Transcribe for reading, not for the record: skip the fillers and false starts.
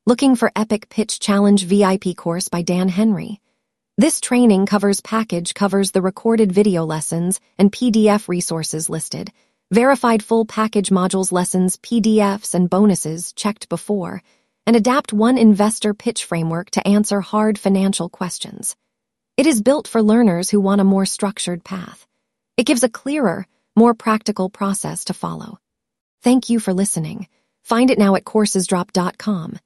Looking for Epic Pitch Challenge VIP course by Dan Henry. This training covers the recorded video lessons and PDF resources listed, verified full package modules lessons, PDFs, and bonuses checked before, and adapt one investor pitch framework to answer hard financial questions. It is built for learners who want a more structured path. It gives a clearer, more practical process to follow. Thank you for listening. Find it now at coursesdrop.com.